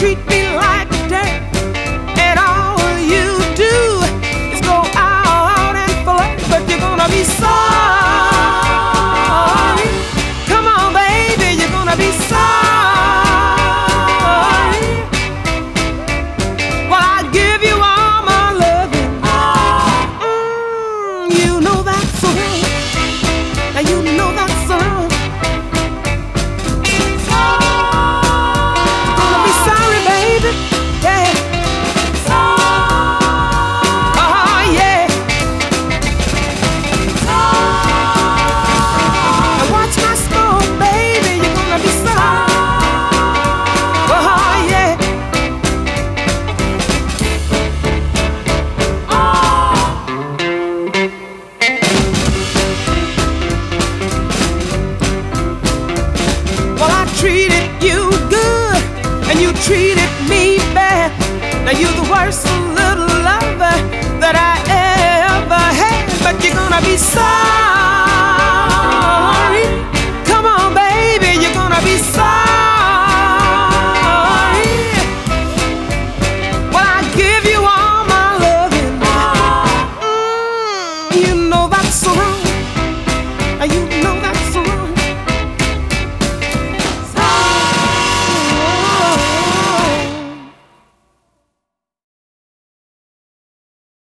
treat me like dirt, and all you do is go out and flirt, but you're gonna be sorry. Come on, baby, you're gonna be sorry. Well, I give you all my loving. You know that's wrong. Now you know that's wrong. Treated you good and you treated me bad. Now you're the worst little lover that I ever had, but you're gonna be sorry. Come on, baby, you're gonna be sorry. Well, I give you all my loving. You know that's wrong. You know